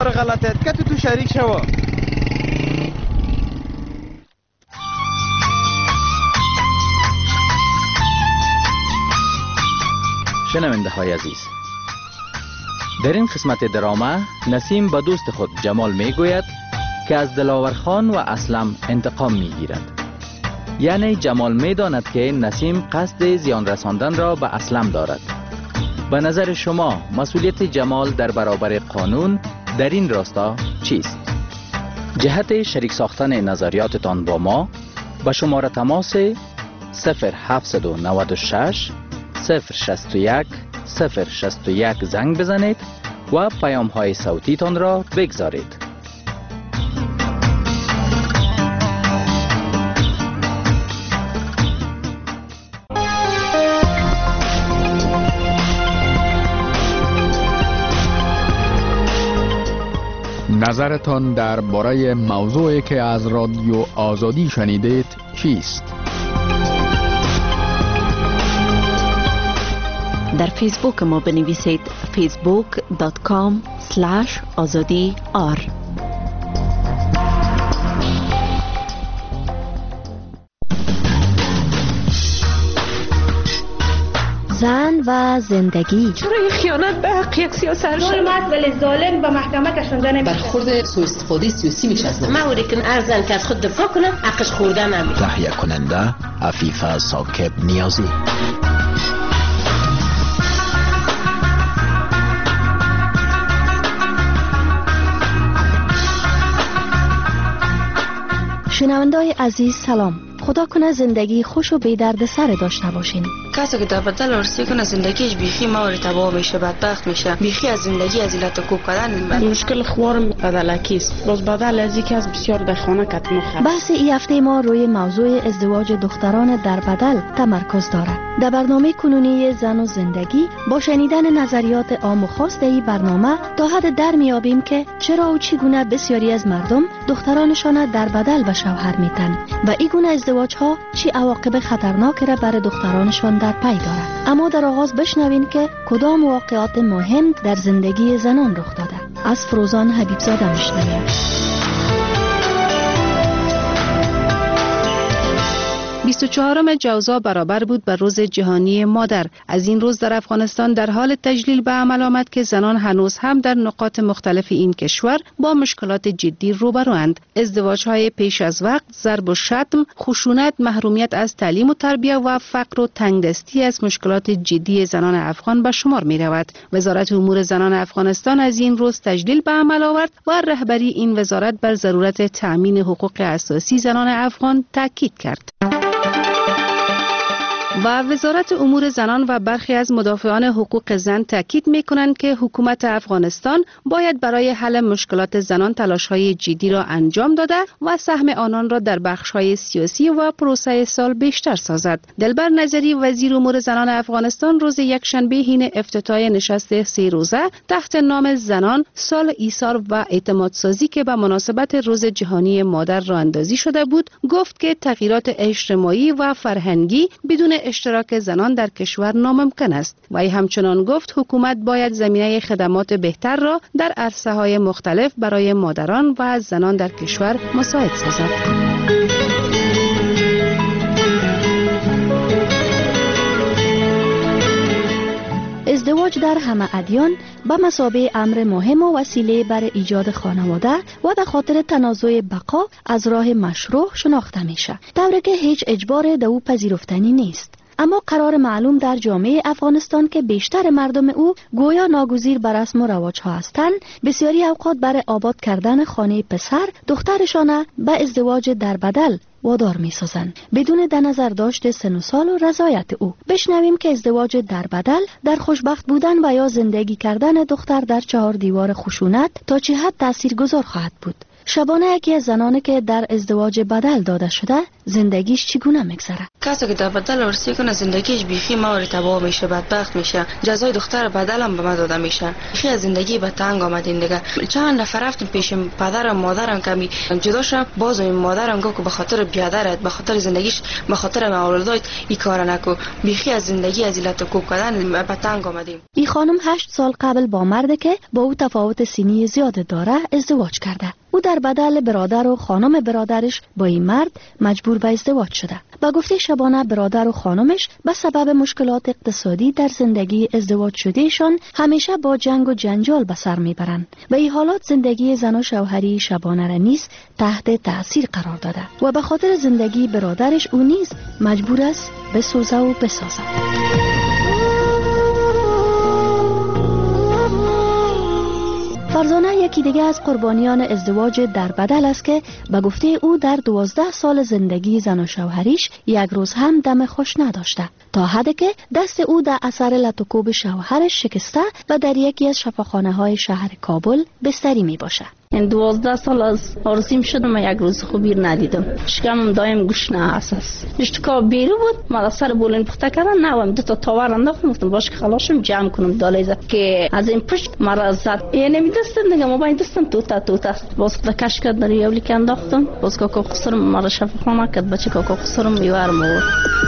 غلطت که تو شریک شو. شنونده های عزیز، در این قسمت دراما نسیم به دوست خود جمال می گوید که از دلاور خان و اسلم انتقام می گیرد. یعنی جمال می داند که نسیم قصد زیان رساندن را به اسلم دارد. به نظر شما مسئولیت جمال در برابر قانون در این راستا چیست؟ جهت شریک ساختن نظریاتتان با ما به شماره تماس 0796 061 061 زنگ بزنید و پیام های صوتی تان را بگذارید. نظرتان درباره موضوعی که از رادیو آزادی شنیدید چیست؟ در فیسبوک ما بنویسید facebook.com/azadi_r. زن و زندگی. چرا خیانت به حق یک سیاست ظلمت ولی ظالم به محکمه کشانده نمیشه. برخورد سوء استفاده سیاسی میشه از من اوری که ارزن که از خود دفاع کنه حقش خوردن نمیشه. تهیه کننده عفیفه ساکب نیازی. شنونده‌های عزیز سلام. خدا کنه زندگی خوش و بی درد سر داشته باشین. کسی که در بدل عرصی کنه زندگیش بیخی مور تباه میشه، بدبخت میشه، بیخی از زندگی از علت کوب کردن. مشکل خوارم بدلکیست. باز بدل از یکی از بسیار در خانه کتم خرد. بحث این هفته ما روی موضوع ازدواج دختران در بدل تمرکز دارد. در برنامه کنونی زن و زندگی با شنیدن نظریات عام و خاص در این برنامه تا حد در میابیم که چرا و چگونه بسیاری از مردم دخترانشان در بدل به شوهر میتن و این گونه ازدواج ها چی عواقب خطرناک را برای دخترانشان در پی دارد. اما در آغاز بشنوین که کدام واقعات مهم در زندگی زنان رخ داده. از فروزان حبیبزاده میشنویم. 24 جوزا برابر بود به روز جهانی مادر. از این روز در افغانستان در حال تجلیل به عمل آمد که زنان هنوز هم در نقاط مختلف این کشور با مشکلات جدی روبروند. ازدواج‌های پیش از وقت، ضرب و شتم، خشونت، محرومیت از تعلیم و تربیت و فقر و تنگدستی از مشکلات جدی زنان افغان به شمار می رود. وزارت امور زنان افغانستان از این روز تجلیل به عمل آورد و رهبری این وزارت بر ضرورت تأمین حقوق اساسی زنان افغان تاکید کرد. و وزارت امور زنان و برخی از مدافعان حقوق زن تاکید می‌کنند که حکومت افغانستان باید برای حل مشکلات زنان تلاش‌های جدی را انجام داده و سهم آنان را در بخش‌های سیاسی و پروسه سال بیشتر سازد. دلبر نظری وزیر امور زنان افغانستان روز یکشنبه حین افتتاح نشست 3 روزه تحت نام زنان سال ایثار و اعتمادسازی که به مناسبت روز جهانی مادر راه اندازی شده بود گفت که تغییرات اجتماعی و فرهنگی بدون اشتراک زنان در کشور ناممکن است و همچنان گفت حکومت باید زمینه خدمات بهتر را در عرصه‌های مختلف برای مادران و زنان در کشور مساعد سازد. ازدواج در همه ادیان به مثابه امر مهم و وسیله برای ایجاد خانواده و به خاطر تنازع بقا از راه مشروع شناخته میشه، طوری که هیچ اجبار در او پذیرفتنی نیست. اما قرار معلوم در جامعه افغانستان که بیشتر مردم او گویا ناگزیر بر رسم و رواج ها هستند، بسیاری اوقات برای آباد کردن خانه پسر دخترشان به ازدواج در بدل وادار می سازند بدون در نظر داشت سن و سال و رضایت او. بشنویم که ازدواج در بدل در خوشبخت بودن و یا زندگی کردن دختر در 4 دیوار خشونت تا چه حد تاثیرگذار خواهد بود. شبانه یکی از زنانی که در ازدواج بدل داده شده زندگیش چگونه میگذره؟ کسی که در بدل عروسی کنه زندگیش بیخی موری تباه میشه، بدبخت میشه. جزای دختر بدل هم به ما داده میشه. بیخی از زندگی به تنگ آمدین دیگه. چند نفر رفتیم پیش پدرم مادرم کمی جدا شدم، باز این مادرم گفت که به خاطر بیادرت، به خاطر زندگیش، به خاطر اولادت این کارا نکو. بیخی از زندگی از علت کوب کردن به تنگ آمدیم. این خانم 8 سال قبل با مردی که با او تفاوت سنی زیاد داره ازدواج کرده. او در بدل برادر و خانم برادرش با این مرد مجبور به ازدواج شده. با گفته شبانه برادر و خانمش به سبب مشکلات اقتصادی در زندگی ازدواج شدهشان همیشه با جنگ و جنجال به سر میبرند. به این حالات زندگی زن و شوهری شبانه را نیز تحت تأثیر قرار داده و به خاطر زندگی برادرش او نیز مجبور است بسوزه و بسازه. فرزانه یکی دیگه از قربانیان ازدواج در بدل است که به گفته او در 12 سال زندگی زن و شوهریش یک روز هم دم خوش نداشته، تا حدی که دست او در اثر لطوکوب شوهرش شکسته و در یکی از شفاخانه های شهر کابل بستری می باشه. این 12 سال از عروسیم شدم و یک روز خوبی ندیدم. شکمم دایم گوش نه اساس. اشتکا بیرو بود، ما سر بولین پخته کردن، نه دو تا تاور انداختم، گفتم باش که خلاصم جمع کنم دالیزه که از این پشت مرا زد. نمیدستم دیگه، ما با این دستم توتا باز کش کرد در یولی که انداختم، باز کاکا خسرم مرا شفاخانه کرد، بچه کاکا خسرم میوارم آورد.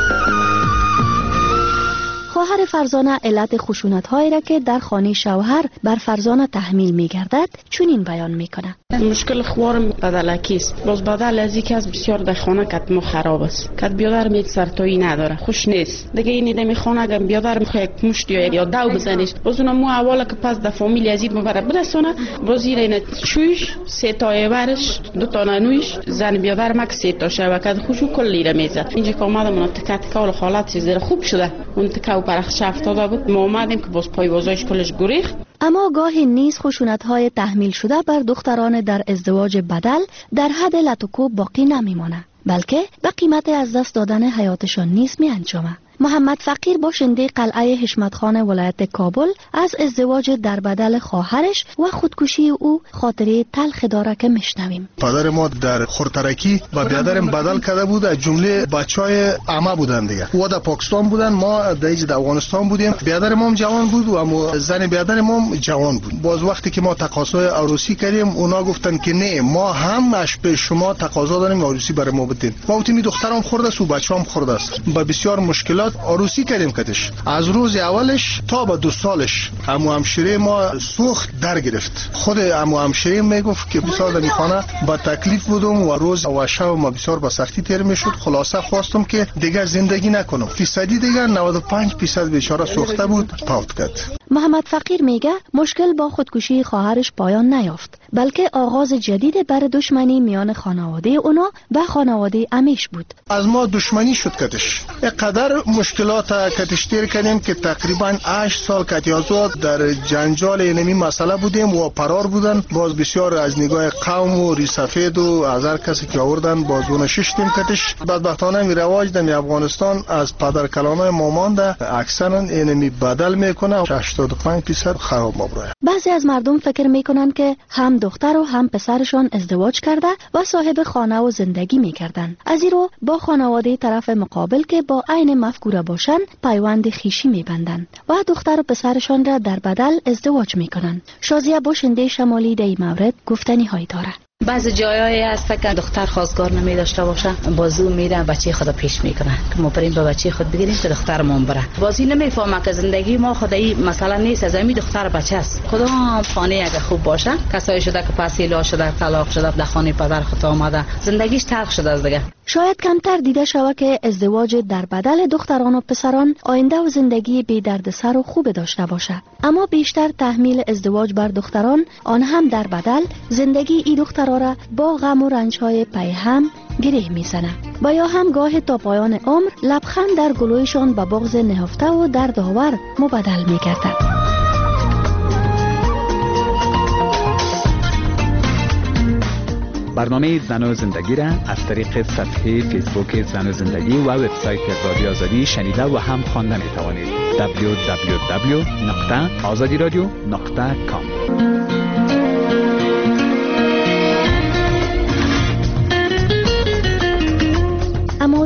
خواهر فرزانه علت خشونت‌هایی را که در خانه شوهر بر فرزانه تحمیل می‌گردد چنین بیان می‌کند. مشکل خوارم بدلکی است. باز بدل از اینکه از بسیار در خانه کت ما خراب است. کت بیادر میت سرتایی نداره، خوش نیست. دیگه این نمی خانه اگه بیادر میخواد یک مشت یا دو بزنیش، باز اونم مو اولا که پس در فامیل ازید مبره برسونه، باز این چوش سه تا برش دو تا نویش زن بیادر مک سه تا شبکت خوشو کلی را میزد. اینجا که اومدم اون تکت کال حالت زیر خوب شده. اون تکاو برخش افتاده بود. ما اومدیم که باز پای وازایش کلش گریخت. اما گاهی نیز خشونت‌های تحمیل شده بر دختران در ازدواج بدل در حد لطوکوب باقی نمیمانه، بلکه به قیمت از دست دادن حیاتشان نیز می انجامه. محمد فقیر باشنده قلعه حشمت خان ولایت کابل از ازدواج در بدل خواهرش و خودکشی او خاطره تلخ داره که میشنویم. پدر ما در خورترکی با بیادرم بدل کرده بود، از جمله بچهای عمه بودن دیگه. او در پاکستان بودن، ما در افغانستان بودیم. بیادر ما جوان بود و اما زن بیادر ما جوان بود. باز وقتی که ما تقاضای عروسی کردیم، اونا گفتن که نه، ما هم اش به شما تقاضا داریم عروسی برای ما بدین. ما گفتیم دخترم خورده است و بچه‌ام خورده است. با بسیار مشکلات عروسی کردیم کتش. از روز اولش تا به 2 سالش عمو همشیره ما سوخت در گرفت. خود عمو همشیره میگفت که بسیار در خانه با تکلیف بودم و روز و شب ما بسیار با سختی تیر میشد. خلاصه خواستم که دیگر زندگی نکنم. فیصدی دیگر 95% بیچاره سوخته بود، فوت کرد. محمد فقیر میگه مشکل با خودکشی خواهرش پایان نیافت، بلکه آغاز جدید بر دشمنی میان خانواده اونا و خانواده امیش بود. از ما دشمنی شد کتش. اینقدر مشکلات کتش تیر کردیم که تقریبا 8 سال کتیازات در جنجال اینمی مسئله بودیم و فرار بودن. باز بسیار از نگاه قوم و ریسفید و از هر کسی که آوردن باز اون ششتیم کتش. بدبختانه می رواج در افغانستان از پدر کلانای ما مانده، اکثرا اینمی بدل میکنه. 85% خراب مبراه. بعضی از مردم فکر میکنن که هم دختر و هم پسرشان ازدواج کرده و صاحب خانه و زندگی میکردن. از این رو با خانواده طرف مقابل که با عین مفکوره باشن پیوند خویشی میبندن و دختر و پسرشان را در بدل ازدواج میکنن. شازیه باشنده شمالی در این مورد گفتنی هایی داره. بعضی جایایی هست که دختر خواستگار نمی داشته باشه، بازو میره بچه خود پیش میکنه که ما بریم به بچه خود بگیریم که دخترمون بره. بازی نمیفهمه که زندگی ما خدایی مثلا نیست، از همین دختر بچه است. کدام خانه اگه خوب باشه، کسایی شده که پسیلا شده، طلاق شده، در خانه پدر خود آمده، زندگیش تلخ شده از دیگه. شاید کمتر دیده شود که ازدواج در بدل دختران و پسران آینده و زندگی بی دردسر و خوب داشته باشه، اما بیشتر تحمیل ازدواج بر دختران، آن هم در بدل، زندگی این دختران را با غم و رنج‌های پی هم گره میزنه و یا هم گاه تا پایان عمر لبخند در گلویشان به بغض نهفته و دردآور مبدل میگردد. برنامه زن و زندگی را از طریق صفحه فیسبوک زن و زندگی و وبسایت رادیو آزادی شنیده و هم خوانده می توانید. www.azadiradio.com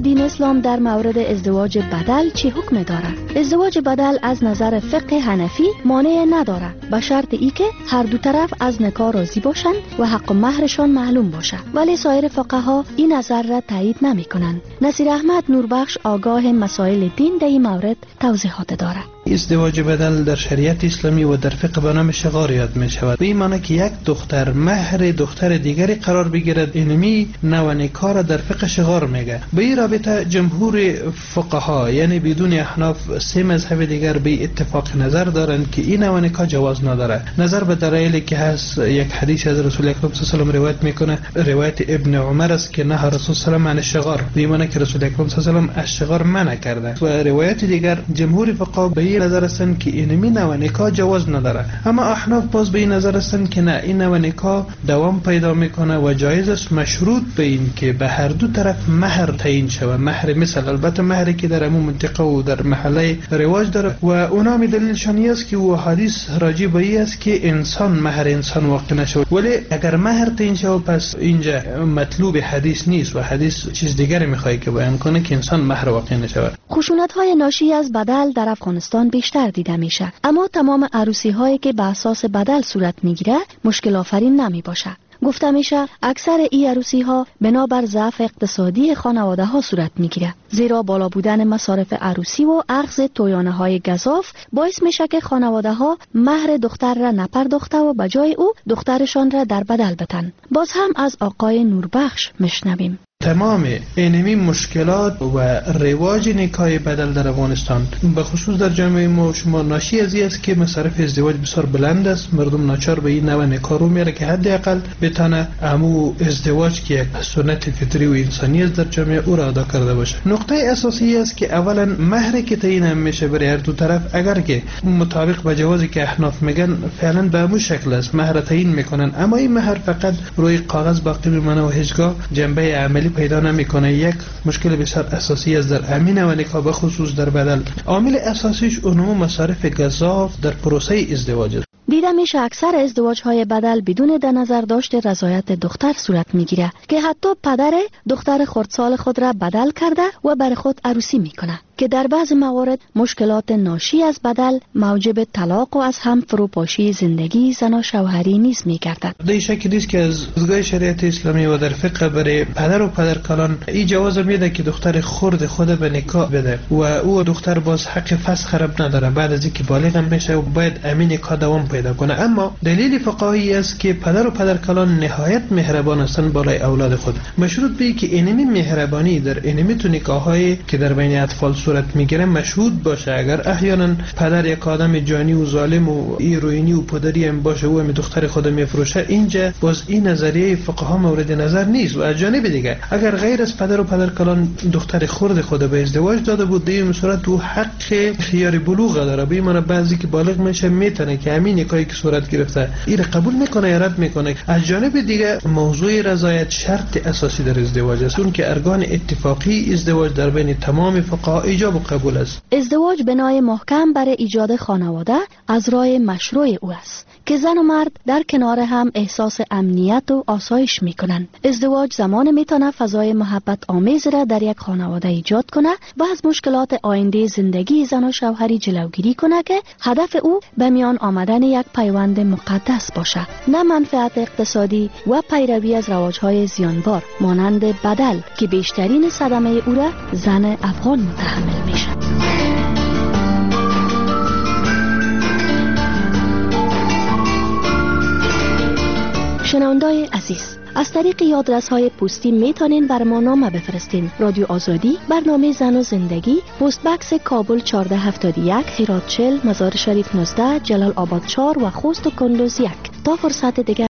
دین اسلام در مورد ازدواج بدل چه حکم دارد؟ ازدواج بدل از نظر فقه حنفی مانع ندارد به شرط ای که هر دو طرف از نکاح راضی باشند و حق و مهرشان معلوم باشد. ولی سایر فقها این نظر را تایید نمی کنند. نصیر احمد نوربخش آگاه مسائل دین در این مورد توضیحات دارد. ازدواج بدل در شریعت اسلامی و در فقه به نام شغار یاد می شود. به این معنی که یک دختر مهر دختر دیگری قرار بگیرد، اینمی نوع نکاح را در فقه شغار میگه. به این رابطه جمهور فقها یعنی بدون احناف سه مذهب دیگر به اتفاق نظر دارند که این نوع نکاح جواز نداره. نظر به دلایلی که هست، یک حدیث از رسول اکرم صلی الله علیه و روایت میکنه، روایت ابن عمر است که نه رسول صلی الله علیه و شغار، به این معنی که رسول اکرم صلی الله علیه و از شغار منع کرده. و روایت دیگر جمهور فقها به نظر هستند که اینمی نوع نکاح جواز نداره. اما احناف باز به این نظر هستند که نه، این نوع نکاح دوام پیدا میکنه و جایز است، مشروط به این که به هر دو طرف مهر تعیین شود. مهر مثل البته مهری که در همون منطقه و در محله رواج داره و اونا می دلیلشان است که و حدیث راجع به این است که انسان مهر انسان واقع نشود. ولی اگر مهر تعیین شود پس اینجا مطلوب حدیث نیست و حدیث چیز دیگری میخواد که بیان کنه که انسان مهر واقع نشود. خشونت‌های ناشی از بدل در افغانستان بیشتر دیده میشه، اما تمام عروسی‌هایی که به اساس بدل صورت میگیره مشکل آفرین نمی باشه. گفته میشه اکثر این عروسی‌ها بنابر ضعف اقتصادی خانواده‌ها صورت میگیره، زیرا بالا بودن مصارف عروسی و اخذ تویانه‌های گزاف باعث میشه که خانواده‌ها مهر دختر را نپرداخته و به جای او دخترشان را در بدل بتن. باز هم از آقای نوربخش میشنویم. تمام اینمی مشکلات و رواج نکاح بدل در افغانستان به خصوص در جامعه ما شما ناشی از این است که مصارف ازدواج بسیار بلند است. مردم ناچار به این نوع نکاح رو میره که حداقل بتونه امو ازدواج که یک سنت فطری و انسانی است در جامعه او را ادا کرده باشه. نقطه اساسی است که اولا مهری که تعیین میشه برای هر دو طرف، اگر که مطابق با جوازی که احناف میگن فعلا به همون شکل است، مهر تعیین میکنن، اما این مهر فقط روی کاغذ باقی میمونه و هیچگاه جنبه عملی پیدا نمیکنه. یک مشکل بسیار اساسی است در امین و نکاح، به خصوص در بدل. عامل اساسیش اونم مصارف گزاف در پروسه ازدواج است. دیده میشه اکثر ازدواج‌های بدل بدون در نظر داشت رضایت دختر صورت میگیره که حتی پدر دختر خردسال خود را بدل کرده و بر خود عروسی میکنه که در بعض موارد مشکلات ناشی از بدل موجب طلاق و از هم فروپاشی زندگی زن و شوهری نیز میگردد. در شکلی نیست که از دیدگاه شریعت اسلامی و در فقه برای پدر و پدرکالان این جواز میده که دختر خرد خود به نکاح بده و او دختر باز حق فسخ رب نداره، بعد از اینکه بالغ بشه و باید امین نکاح دوام پیدا کنه. اما دلیل فقهی است که پدر و پدرکالان نهایت مهربان هستند بالای اولاد خود، مشروط به که اینمی مهربانی در اینمی تو نکاحایی که در بین اطفال صورت میگیره مشهود باشه. اگر احیانا پدر یک آدم جانی و ظالم و ایروینی و پدری هم باشه و دختر خود میفروشه، اینجا باز این نظریه فقها مورد نظر نیست. و از جانب دیگه اگر غیر از پدر و پدرکالان دختر خرد خود به ازدواج داده بود، در این صورت او حق خیار بلوغ داره. به این بعضی که بالغ میشه میتونه که همین نکاحی که صورت گرفته این قبول میکنه یا رد میکنه. از جانب دیگه موضوع رضایت شرط اساسی در ازدواج است، اون که ارکان اتفاقی ازدواج در بین تمام فقها ایجاب و قبول است. ازدواج بنای محکم برای ایجاد خانواده از راه مشروع او است که زن و مرد در کنار هم احساس امنیت و آسایش میکنند. ازدواج زمان میتونه فضای محبت آمیز را در یک خانواده ایجاد کنه و از مشکلات آینده زندگی زن و شوهری جلوگیری کنه که هدف او به میان آمدن یک پیوند مقدس باشه، نه منفعت اقتصادی و پیروی از رواج‌های زیانبار مانند بدل که بیشترین صدمه او را زن افغان متحمل میشه. شنوندای عزیز، از طریق آدرس‌های پستی میتونین بر ما نامه بفرستین. رادیو آزادی، برنامه زن و زندگی، پست بکس کابل 1471، هرات 40، مزار شریف 19، جلال آباد 4 و خوست و کندوز 1. تا فرصت دیگر